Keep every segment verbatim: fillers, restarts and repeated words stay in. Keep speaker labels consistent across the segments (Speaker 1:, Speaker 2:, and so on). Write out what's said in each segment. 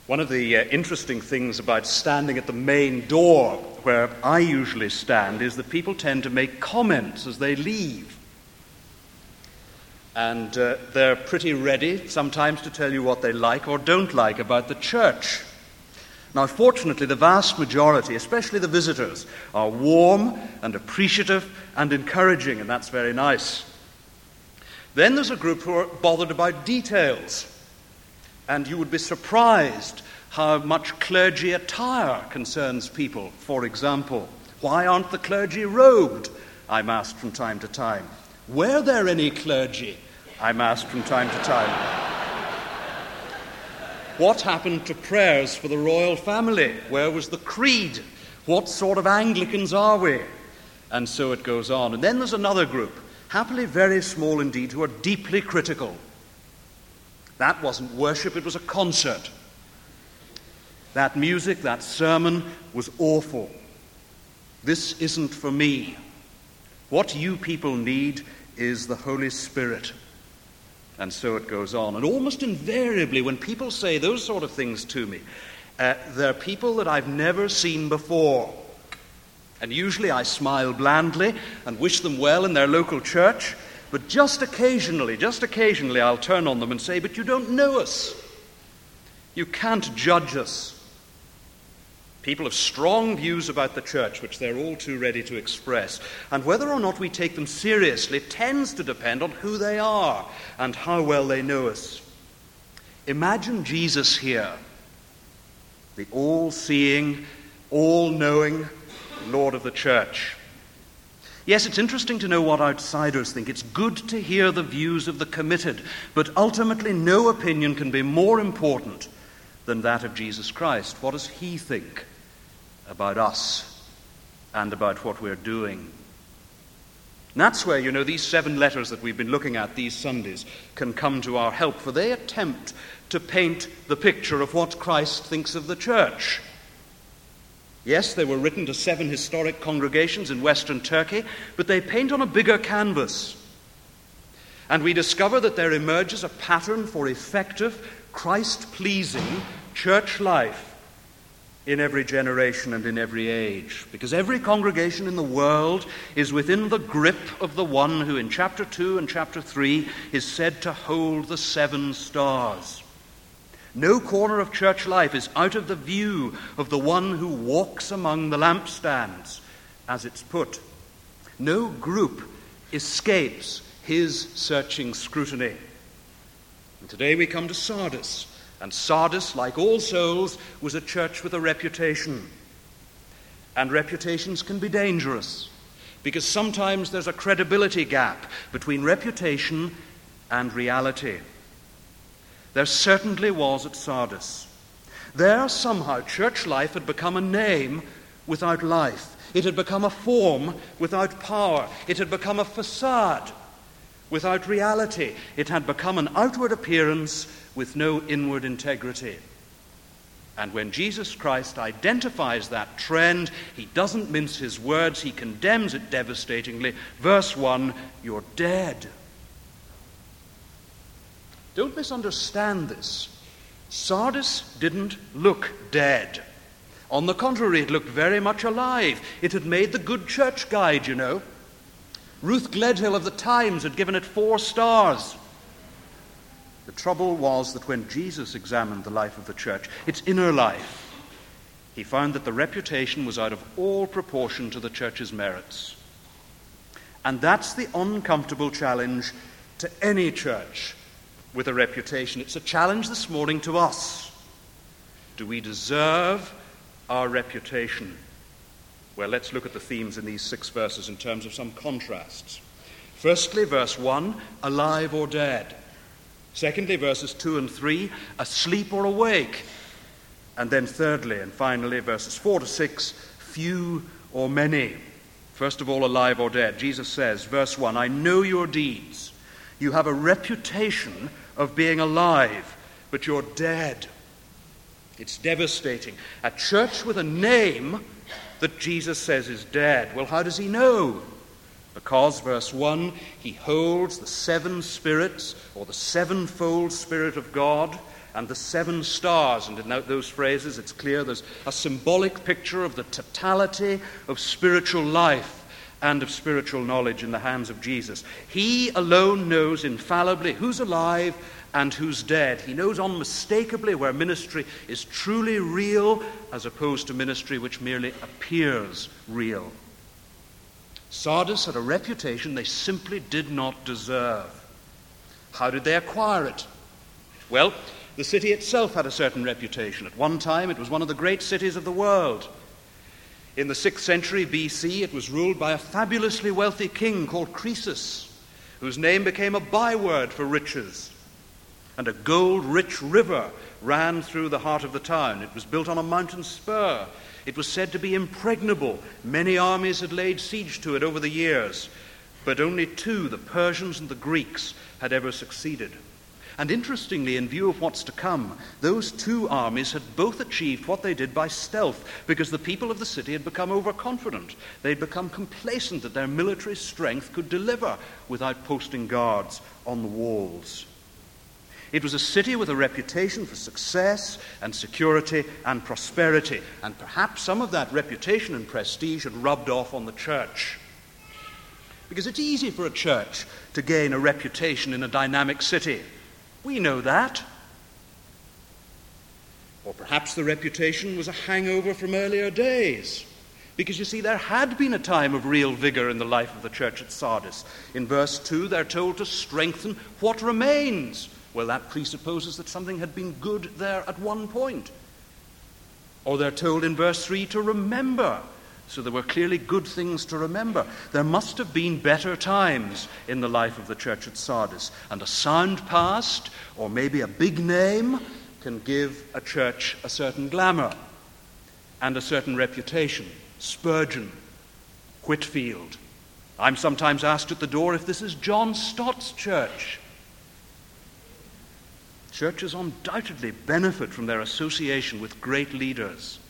Speaker 1: One of the uh, interesting things about standing at the main door, where I usually stand, is that people tend to make comments as they leave. And uh, they're pretty ready sometimes to tell you what they like or don't like about the church. Now, fortunately, the vast majority, especially the visitors, are warm and appreciative and encouraging, and that's very nice. Then there's a group who are bothered about details. And you would be surprised how much clergy attire concerns people. For example, why aren't the clergy robed? I'm asked from time to time. Were there any clergy? I'm asked from time to time. What happened to prayers for the royal family? Where was the creed? What sort of Anglicans are we? And so it goes on. And then there's another group, happily very small indeed, who are deeply critical. That wasn't worship, it was a concert. That music, that sermon was awful. This isn't for me. What you people need is the Holy Spirit. And so it goes on. And almost invariably, when people say those sort of things to me, uh, they're people that I've never seen before. And usually I smile blandly and wish them well in their local church. But just occasionally, just occasionally, I'll turn on them and say, but you don't know us. You can't judge us. People have strong views about the church, which they're all too ready to express. And whether or not we take them seriously tends to depend on who they are and how well they know us. Imagine Jesus here, the all-seeing, all-knowing Lord of the church. Yes, it's interesting to know what outsiders think. It's good to hear the views of the committed. But ultimately, no opinion can be more important than that of Jesus Christ. What does he think about us and about what we're doing? And that's where, you know, these seven letters that we've been looking at these Sundays can come to our help, for they attempt to paint the picture of what Christ thinks of the church. Yes, they were written to seven historic congregations in Western Turkey, but they paint on a bigger canvas. And we discover that there emerges a pattern for effective, Christ-pleasing church life in every generation and in every age. Because every congregation in the world is within the grip of the one who in chapter two and chapter three is said to hold the seven stars. No corner of church life is out of the view of the one who walks among the lampstands, as it's put. No group escapes his searching scrutiny. And today we come to Sardis, and Sardis, like all souls, was a church with a reputation. And reputations can be dangerous, because sometimes there's a credibility gap between reputation and reality. There certainly was at Sardis. There, somehow, church life had become a name without life. It had become a form without power. It had become a facade without reality. It had become an outward appearance with no inward integrity. And when Jesus Christ identifies that trend, he doesn't mince his words. He condemns it devastatingly. Verse one, you're dead. Don't misunderstand this. Sardis didn't look dead. On the contrary, it looked very much alive. It had made the Good Church Guide, you know. Ruth Gledhill of the Times had given it four stars. The trouble was that when Jesus examined the life of the church, its inner life, he found that the reputation was out of all proportion to the church's merits. And that's the uncomfortable challenge to any church with a reputation. It's a challenge this morning to us. Do we deserve our reputation? Well, let's look at the themes in these six verses in terms of some contrasts. Firstly, verse one, alive or dead. Secondly, verses two and three, asleep or awake. And then thirdly and finally, verses four to six, few or many. First of all, alive or dead. Jesus says, verse one, I know your deeds. You have a reputation of being alive, but you're dead. It's devastating. A church with a name that Jesus says is dead. Well, how does he know? Because, verse one, he holds the seven spirits, or the sevenfold Spirit of God, and the seven stars. And in those phrases, it's clear there's a symbolic picture of the totality of spiritual life and of spiritual knowledge in the hands of Jesus. He alone knows infallibly who's alive and who's dead. He knows unmistakably where ministry is truly real as opposed to ministry which merely appears real. Sardis had a reputation they simply did not deserve. How did they acquire it? Well, the city itself had a certain reputation. At one time, it was one of the great cities of the world. In the sixth century B C, it was ruled by a fabulously wealthy king called Croesus, whose name became a byword for riches. And a gold-rich river ran through the heart of the town. It was built on a mountain spur. It was said to be impregnable. Many armies had laid siege to it over the years, but only two, the Persians and the Greeks, had ever succeeded. And interestingly, in view of what's to come, those two armies had both achieved what they did by stealth, because the people of the city had become overconfident. They'd become complacent that their military strength could deliver without posting guards on the walls. It was a city with a reputation for success and security and prosperity, and perhaps some of that reputation and prestige had rubbed off on the church. Because it's easy for a church to gain a reputation in a dynamic city. We know that. Or perhaps the reputation was a hangover from earlier days. Because you see, there had been a time of real vigor in the life of the church at Sardis. In verse two, they're told to strengthen what remains. Well, that presupposes that something had been good there at one point. Or they're told in verse three to remember. So there were clearly good things to remember. There must have been better times in the life of the church at Sardis. And a sound past, or maybe a big name, can give a church a certain glamour and a certain reputation. Spurgeon, Whitfield. I'm sometimes asked at the door if this is John Stott's church. Churches undoubtedly benefit from their association with great leaders.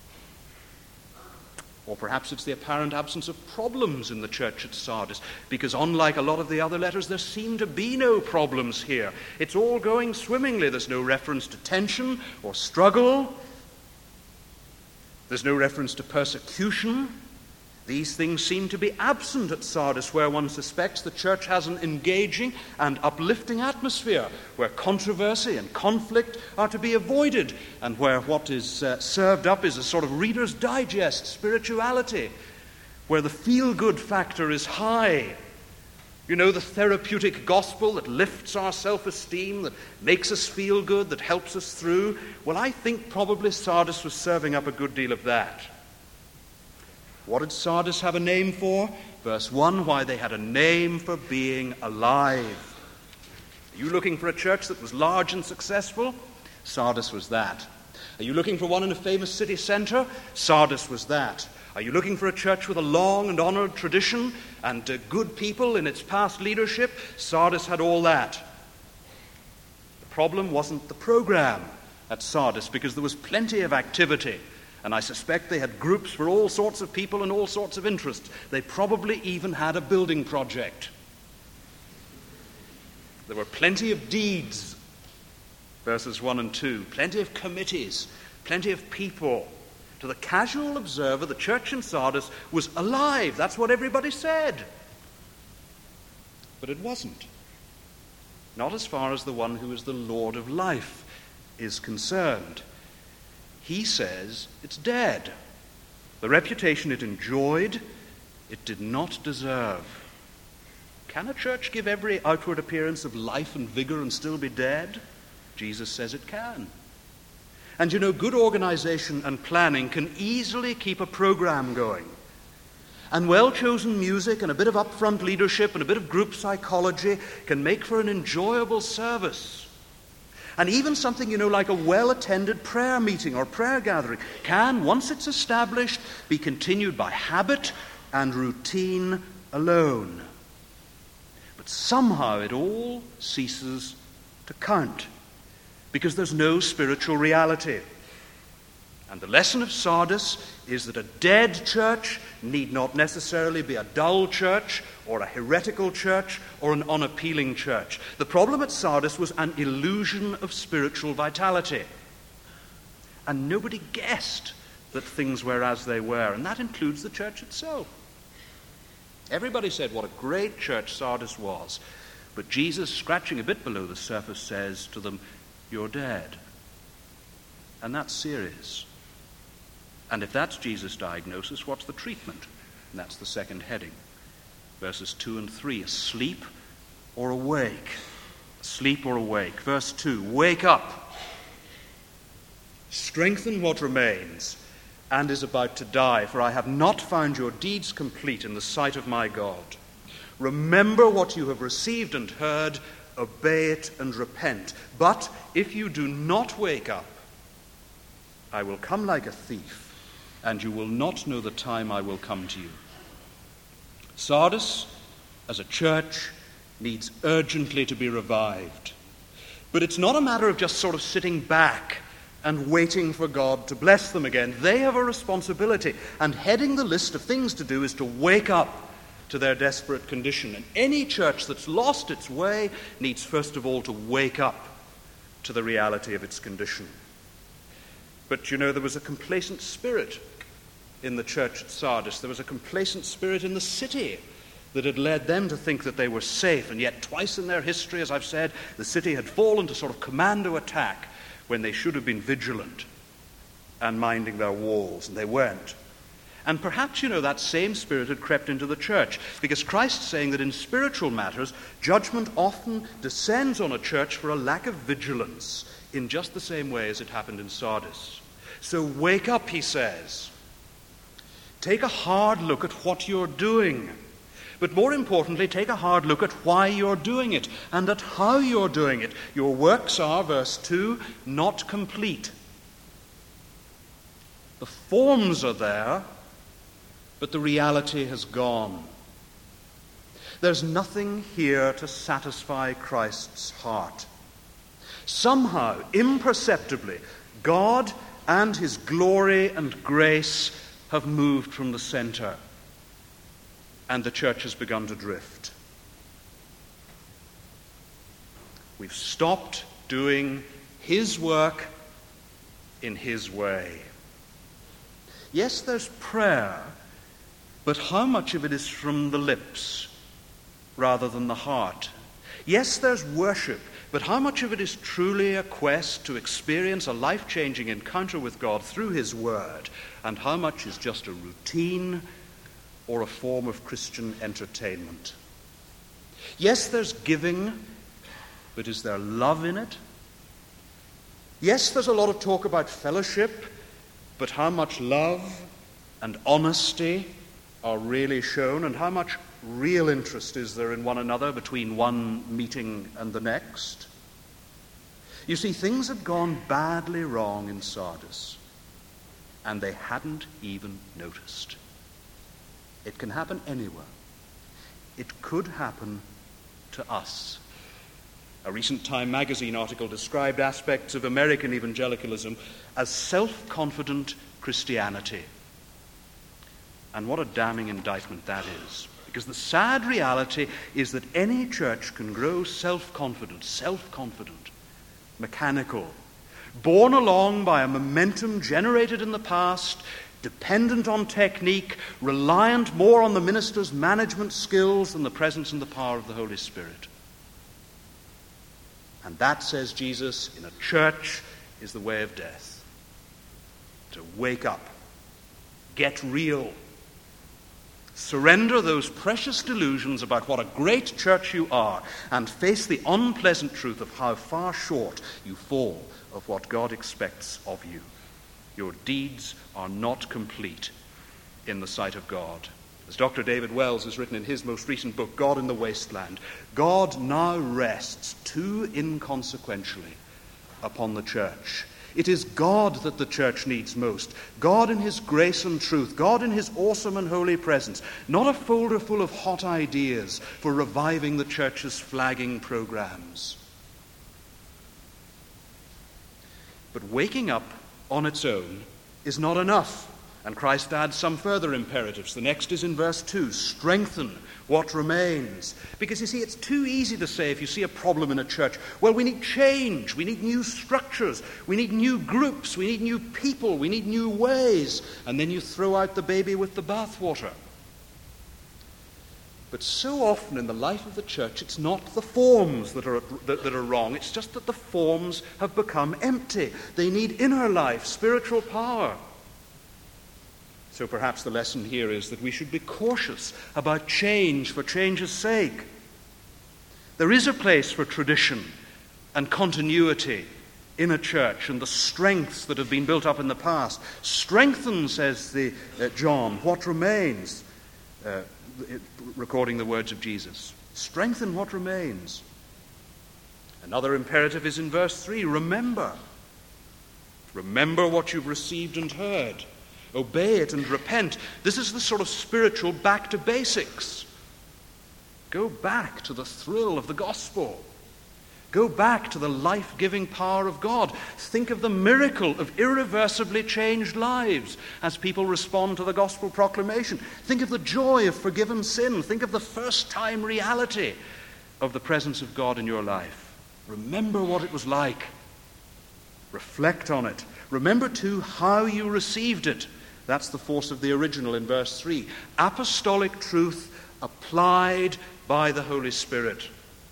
Speaker 1: Or perhaps it's the apparent absence of problems in the church at Sardis, because unlike a lot of the other letters, there seem to be no problems here. It's all going swimmingly. There's no reference to tension or struggle. There's no reference to persecution. These things seem to be absent at Sardis, where one suspects the church has an engaging and uplifting atmosphere, where controversy and conflict are to be avoided, and where what is uh, served up is a sort of Reader's Digest spirituality, where the feel-good factor is high. You know, the therapeutic gospel that lifts our self-esteem, that makes us feel good, that helps us through. Well, I think probably Sardis was serving up a good deal of that. What did Sardis have a name for? Verse one, why they had a name for being alive. Are you looking for a church that was large and successful? Sardis was that. Are you looking for one in a famous city centre? Sardis was that. Are you looking for a church with a long and honoured tradition and uh, good people in its past leadership? Sardis had all that. The problem wasn't the program at Sardis, because there was plenty of activity. And I suspect they had groups for all sorts of people and all sorts of interests. They probably even had a building project. There were plenty of deeds, verses one and two, plenty of committees, plenty of people. To the casual observer, the church in Sardis was alive. That's what everybody said. But it wasn't. Not as far as the one who is the Lord of life is concerned. He says it's dead. The reputation it enjoyed, it did not deserve. Can a church give every outward appearance of life and vigor and still be dead? Jesus says it can. And you know, good organization and planning can easily keep a program going. And well-chosen music and a bit of upfront leadership and a bit of group psychology can make for an enjoyable service. And even something, you know, like a well-attended prayer meeting or prayer gathering can, once it's established, be continued by habit and routine alone. But somehow it all ceases to count, because there's no spiritual reality. And the lesson of Sardis is that a dead church need not necessarily be a dull church or a heretical church or an unappealing church. The problem at Sardis was an illusion of spiritual vitality. And nobody guessed that things were as they were, and that includes the church itself. Everybody said what a great church Sardis was, but Jesus, scratching a bit below the surface, says to them, "You're dead." And that's serious. And if that's Jesus' diagnosis, what's the treatment? And that's the second heading. Verses two and three, asleep or awake? Asleep or awake? Verse two, wake up. Strengthen what remains and is about to die, for I have not found your deeds complete in the sight of my God. Remember what you have received and heard, obey it and repent. But if you do not wake up, I will come like a thief, and you will not know the time I will come to you. Sardis, as a church, needs urgently to be revived. But it's not a matter of just sort of sitting back and waiting for God to bless them again. They have a responsibility, and heading the list of things to do is to wake up to their desperate condition. And any church that's lost its way needs first of all to wake up to the reality of its condition. But you know, there was a complacent spirit in the church at Sardis. There was a complacent spirit in the city that had led them to think that they were safe, and yet twice in their history, as I've said, the city had fallen to sort of commando attack when they should have been vigilant and minding their walls, and they weren't. And perhaps, you know, that same spirit had crept into the church, because Christ's saying that in spiritual matters, judgment often descends on a church for a lack of vigilance, in just the same way as it happened in Sardis. So wake up, he says. Take a hard look at what you're doing. But more importantly, take a hard look at why you're doing it and at how you're doing it. Your works are, verse two, not complete. The forms are there, but the reality has gone. There's nothing here to satisfy Christ's heart. Somehow, imperceptibly, God and his glory and grace have moved from the center, and the church has begun to drift. We've stopped doing his work in his way. Yes, there's prayer, but how much of it is from the lips rather than the heart? Yes, there's worship, but how much of it is truly a quest to experience a life-changing encounter with God through his word, and how much is just a routine or a form of Christian entertainment? Yes, there's giving, but is there love in it? Yes, there's a lot of talk about fellowship, but how much love and honesty are really shown, and how much real interest is there in one another between one meeting and the next? You see, things had gone badly wrong in Sardis, and they hadn't even noticed. It can happen anywhere. It could happen to us. A recent Time magazine article described aspects of American evangelicalism as self-confident Christianity. And what a damning indictment that is. Because the sad reality is that any church can grow self-confident, self-confident, mechanical, borne along by a momentum generated in the past, dependent on technique, reliant more on the minister's management skills than the presence and the power of the Holy Spirit. And that, says Jesus, in a church is the way of death. To wake up, get real, surrender those precious delusions about what a great church you are, and face the unpleasant truth of how far short you fall of what God expects of you. Your deeds are not complete in the sight of God. As Doctor David Wells has written in his most recent book, God in the Wasteland, God now rests too inconsequentially upon the church. It is God that the church needs most. God in his grace and truth. God in his awesome and holy presence. Not a folder full of hot ideas for reviving the church's flagging programs. But waking up on its own is not enough. And Christ adds some further imperatives. The next is in verse two, strengthen what remains. Because you see, it's too easy to say if you see a problem in a church, well, we need change, we need new structures, we need new groups, we need new people, we need new ways, and then you throw out the baby with the bathwater. But so often in the life of the church, it's not the forms that are, that, that are wrong, it's just that the forms have become empty. They need inner life, spiritual power. So perhaps the lesson here is that we should be cautious about change for change's sake. There is a place for tradition and continuity in a church, and the strengths that have been built up in the past. Strengthen, says the uh, John, what remains, uh, recording the words of Jesus. Strengthen what remains. Another imperative is in verse three, remember. Remember what you've received and heard. Obey it and repent. This is the sort of spiritual back to basics. Go back to the thrill of the gospel. Go back to the life-giving power of God. Think of the miracle of irreversibly changed lives as people respond to the gospel proclamation. Think of the joy of forgiven sin. Think of the first-time reality of the presence of God in your life. Remember what it was like. Reflect on it. Remember, too, how you received it. That's the force of the original in verse three. Apostolic truth applied by the Holy Spirit.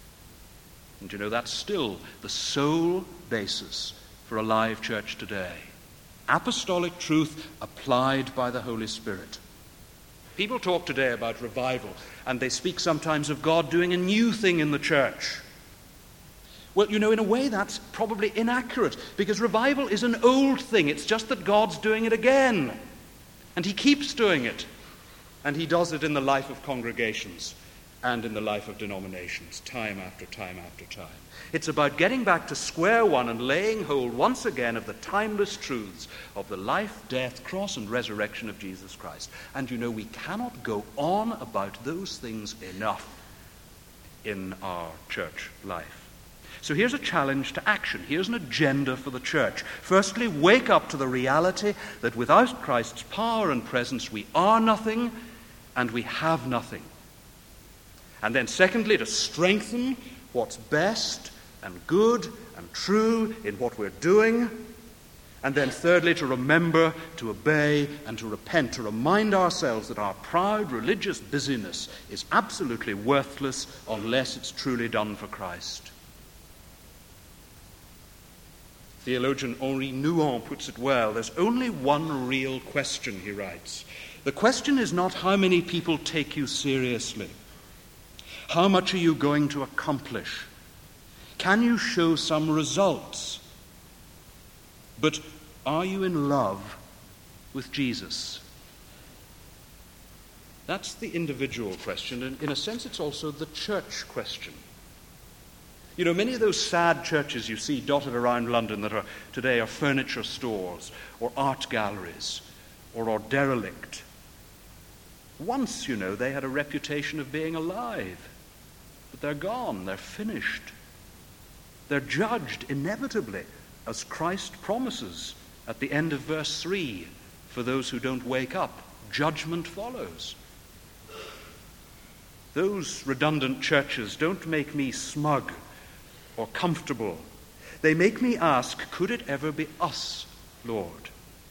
Speaker 1: And you know, that's still the sole basis for a live church today. Apostolic truth applied by the Holy Spirit. People talk today about revival, and they speak sometimes of God doing a new thing in the church. Well, you know, in a way that's probably inaccurate, because revival is an old thing. It's just that God's doing it again. And he keeps doing it. And he does it in the life of congregations and in the life of denominations, time after time after time. It's about getting back to square one and laying hold once again of the timeless truths of the life, death, cross, and resurrection of Jesus Christ. And you know, we cannot go on about those things enough in our church life. So here's a challenge to action. Here's an agenda for the church. Firstly, wake up to the reality that without Christ's power and presence, we are nothing and we have nothing. And then secondly, to strengthen what's best and good and true in what we're doing. And then thirdly, to remember, to obey, and to repent, to remind ourselves that our proud religious busyness is absolutely worthless unless it's truly done for Christ. Theologian Henri Nouwen puts it well. There's only one real question, he writes. The question is not how many people take you seriously. How much are you going to accomplish? Can you show some results? But are you in love with Jesus? That's the individual question, and in a sense it's also the church question. You know, many of those sad churches you see dotted around London that are today are furniture stores or art galleries or are derelict. Once, you know, they had a reputation of being alive, but they're gone, they're finished. They're judged inevitably, as Christ promises at the end of verse three, for those who don't wake up. Judgment follows. Those redundant churches don't make me smug or comfortable. They make me ask, could it ever be us, Lord?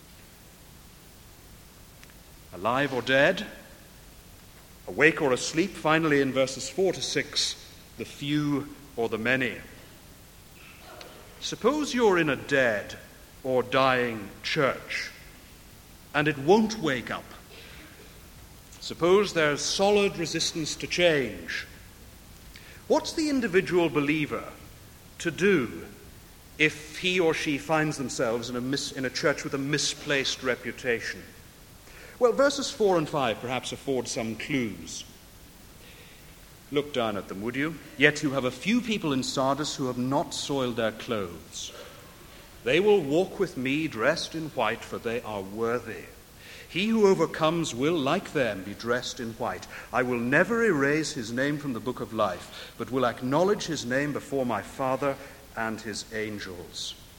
Speaker 1: Alive or dead? Awake or asleep? Finally, in verses four to six, the few or the many. Suppose you're in a dead or dying church and it won't wake up. Suppose there's solid resistance to change. What's the individual believer to do if he or she finds themselves in a, mis- in a church with a misplaced reputation? Well, verses four and five perhaps afford some clues. Look down at them, would you? Yet you have a few people in Sardis who have not soiled their clothes. They will walk with me dressed in white, for they are worthy. He who overcomes will, like them, be dressed in white. I will never erase his name from the book of life, but will acknowledge his name before my Father and his angels.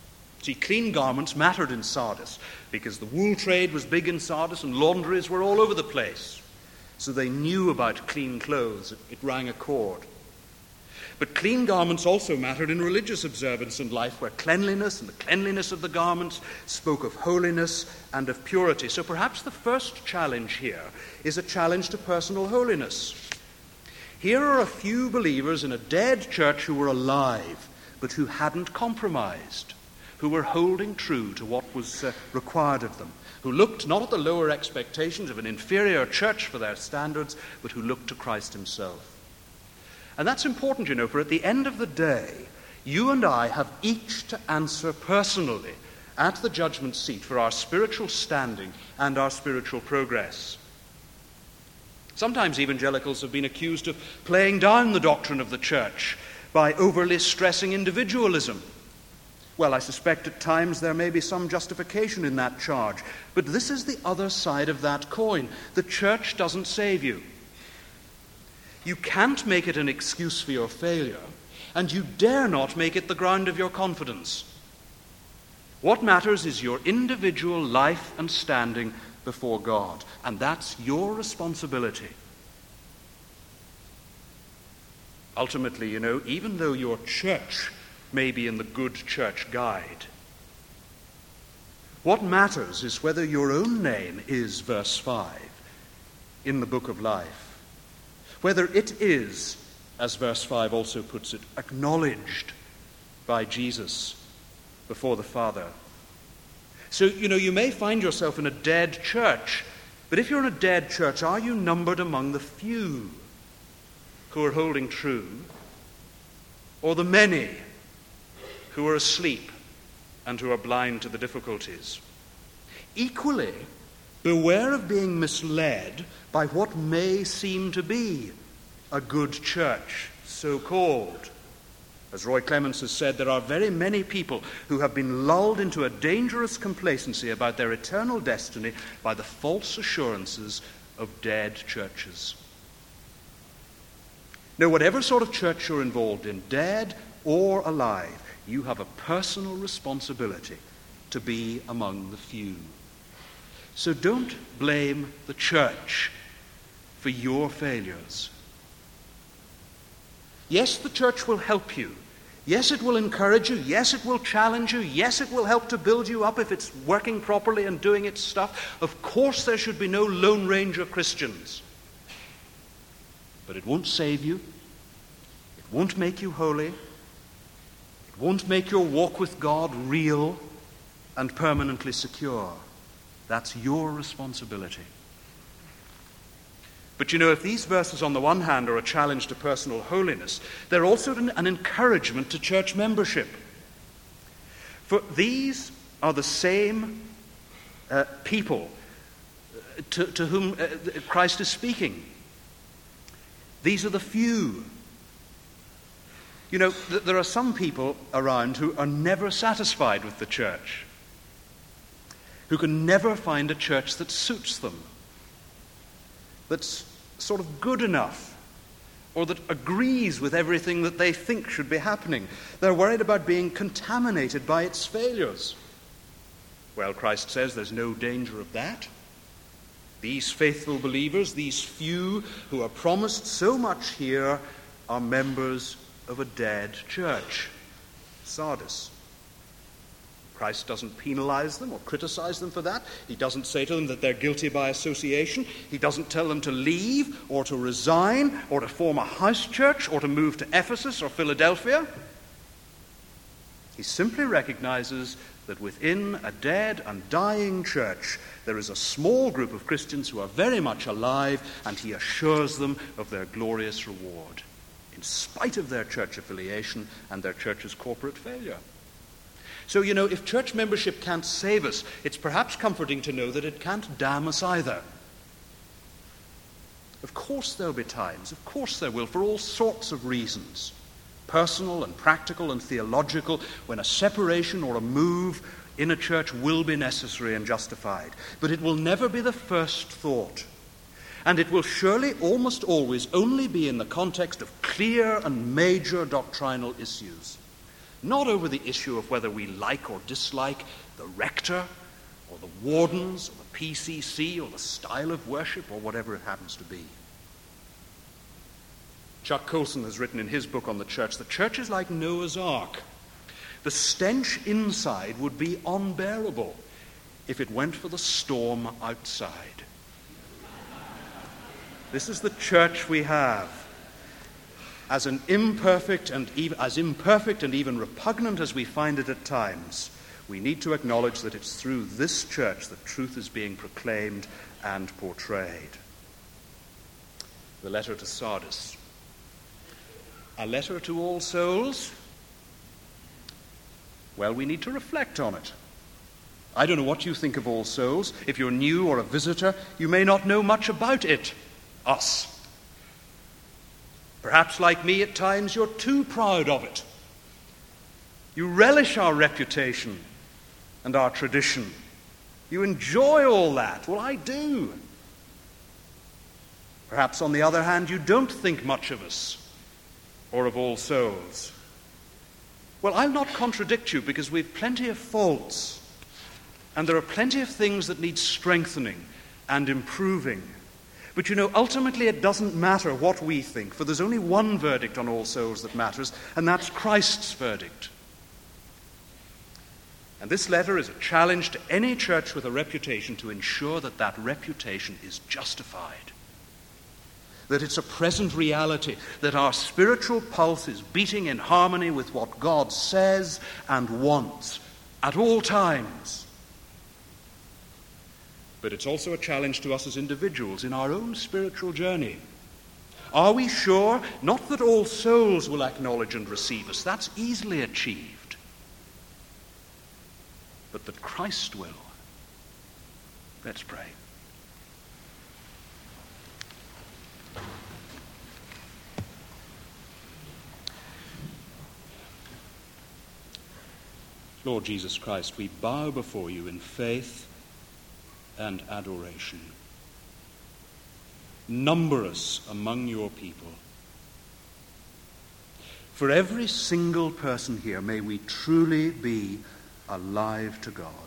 Speaker 1: See, clean garments mattered in Sardis because the wool trade was big in Sardis and laundries were all over the place. So they knew about clean clothes. It, it rang a chord. But clean garments also mattered in religious observance and life, where cleanliness and the cleanliness of the garments spoke of holiness and of purity. So perhaps the first challenge here is a challenge to personal holiness. Here are a few believers in a dead church who were alive, but who hadn't compromised, who were holding true to what was uh, required of them, who looked not at the lower expectations of an inferior church for their standards, but who looked to Christ himself. And that's important, you know, for at the end of the day, you and I have each to answer personally at the judgment seat for our spiritual standing and our spiritual progress. Sometimes evangelicals have been accused of playing down the doctrine of the church by overly stressing individualism. Well, I suspect at times there may be some justification in that charge, but this is the other side of that coin. The church doesn't save you. You can't make it an excuse for your failure, and you dare not make it the ground of your confidence. What matters is your individual life and standing before God, and that's your responsibility. Ultimately, you know, even though your church may be in the Good Church Guide, what matters is whether your own name is, verse five, in the book of life. Whether it is, as verse five also puts it, acknowledged by Jesus before the Father. So, you know, you may find yourself in a dead church, but if you're in a dead church, are you numbered among the few who are holding true, or the many who are asleep and who are blind to the difficulties? Equally, beware of being misled by what may seem to be a good church, so-called. As Roy Clements has said, there are very many people who have been lulled into a dangerous complacency about their eternal destiny by the false assurances of dead churches. Now, whatever sort of church you're involved in, dead or alive, you have a personal responsibility to be among the few. So don't blame the church for your failures. Yes, the church will help you. Yes, it will encourage you. Yes, it will challenge you. Yes, it will help to build you up if it's working properly and doing its stuff. Of course, there should be no Lone Ranger Christians. But it won't save you. It won't make you holy. It won't make your walk with God real and permanently secure. That's your responsibility. But you know, if these verses on the one hand are a challenge to personal holiness, they're also an, an encouragement to church membership. For these are the same uh, people to, to whom uh, Christ is speaking. These are the few. You know, th- there are some people around who are never satisfied with the church, who can never find a church that suits them, that's sort of good enough, or that agrees with everything that they think should be happening. They're worried about being contaminated by its failures. Well, Christ says there's no danger of that. These faithful believers, these few who are promised so much here, are members of a dead church, Sardis. Christ doesn't penalize them or criticize them for that. He doesn't say to them that they're guilty by association. He doesn't tell them to leave or to resign or to form a house church or to move to Ephesus or Philadelphia. He simply recognizes that within a dead and dying church there is a small group of Christians who are very much alive, and he assures them of their glorious reward, in spite of their church affiliation and their church's corporate failure. So, you know, if church membership can't save us, it's perhaps comforting to know that it can't damn us either. Of course there'll be times, of course there will, for all sorts of reasons, personal and practical and theological, when a separation or a move in a church will be necessary and justified. But it will never be the first thought. And it will surely almost always only be in the context of clear and major doctrinal issues. not over the issue of whether we like or dislike the rector or the wardens or the P C C or the style of worship or whatever it happens to be. Chuck Colson has written in his book on the church, the church is like Noah's Ark. The stench inside would be unbearable if it went for the storm outside. This is the church we have. As an imperfect and even, as imperfect and even repugnant as we find it at times, we need to acknowledge that it's through this church that truth is being proclaimed and portrayed. The letter to Sardis. A letter to all souls? Well, we need to reflect on it. I don't know what you think of All Souls. If you're new or a visitor, you may not know much about it, us. Perhaps, like me, at times you're too proud of it. You relish our reputation and our tradition. You enjoy all that. Well, I do. Perhaps, on the other hand, you don't think much of us or of All Souls. Well, I'll not contradict you, because we've plenty of faults, and there are plenty of things that need strengthening and improving. But you know, ultimately it doesn't matter what we think, for there's only one verdict on All Souls that matters, and that's Christ's verdict. And this letter is a challenge to any church with a reputation to ensure that that reputation is justified, that it's a present reality, that our spiritual pulse is beating in harmony with what God says and wants at all times. But it's also a challenge to us as individuals in our own spiritual journey. Are we sure, not that all souls will acknowledge and receive us, that's easily achieved, but that Christ will? Let's pray. Lord Jesus Christ, we bow before you in faith and adoration. Number us among your people. For every single person here, may we truly be alive to God.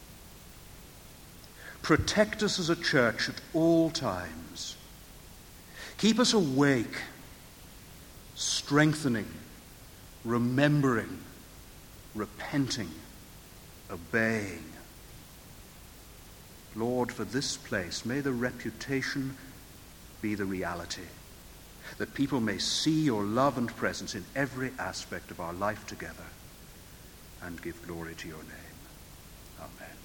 Speaker 1: Protect us as a church at all times. Keep us awake, strengthening, remembering, repenting, obeying. Lord, for this place, may the reputation be the reality, that people may see your love and presence in every aspect of our life together and give glory to your name. Amen.